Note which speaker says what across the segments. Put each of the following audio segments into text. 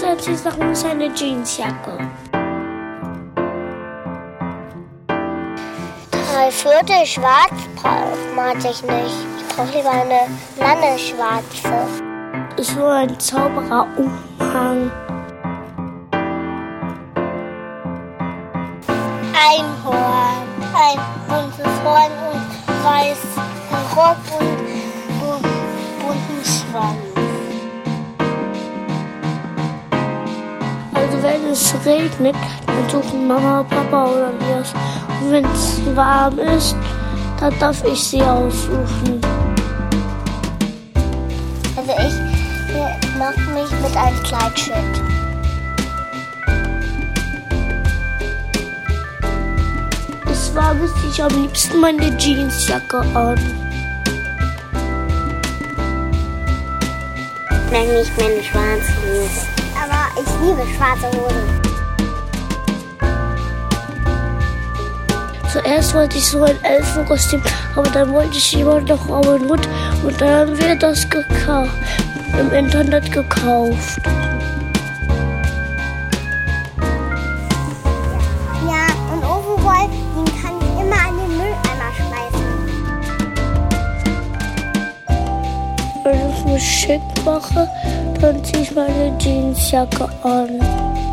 Speaker 1: Anziehsachen ist eine Jeansjacke.
Speaker 2: 3/4 schwarz mag ich nicht. Ich brauche lieber eine lange schwarze.
Speaker 1: Ist so ein Zaubererumhang.
Speaker 2: Einhorn, ein buntes Horn und weißen Rock und bunten Schwanz.
Speaker 1: Also wenn es regnet, dann suchen Mama, Papa oder wir es. Und wenn es warm ist, dann darf ich sie aussuchen.
Speaker 2: Also ich mag mich mit einem Kleidschnitt.
Speaker 1: Es war ich am liebsten meine Jeansjacke an.
Speaker 2: Ich mag nicht meine schwarze Hose. Aber ich liebe schwarze Hosen.
Speaker 1: Zuerst wollte ich so ein Elfenkostüm, aber dann wollte ich jemand noch Robin Hood und dann haben wir das im Internet gekauft.
Speaker 2: Ja, und Overall, den kann ich immer an den Mülleimer schmeißen.
Speaker 1: Wenn ich mich schick mache, dann ziehe ich meine Jeansjacke an.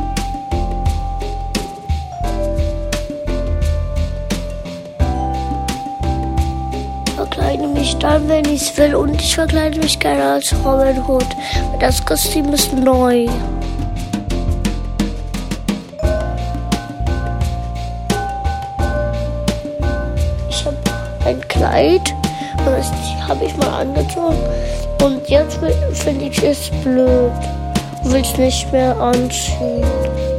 Speaker 1: Ich verkleide mich dann, wenn ich es will, und ich verkleide mich gerne als Robin Hood. Das Kostüm ist neu. Ich habe ein Kleid, und das habe ich mal angezogen. Und jetzt finde ich es blöd. Ich will es nicht mehr anziehen.